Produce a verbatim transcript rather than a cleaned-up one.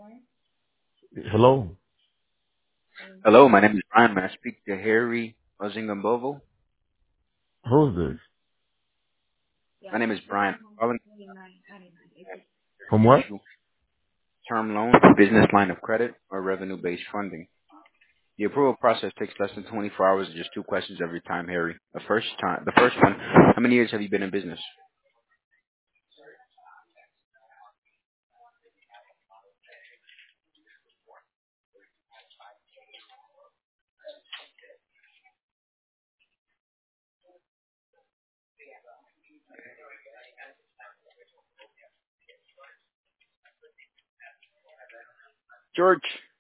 Hello? Hello, my name is Brian. May I speak to Harry Ozingambovo? Who's this? My name is Brian. Calling From to what? issue term loan, business line of credit, or revenue-based funding. The approval process takes less than twenty-four hours and just two questions every time, Harry. The first time, the first one, how many years have you been in business? George.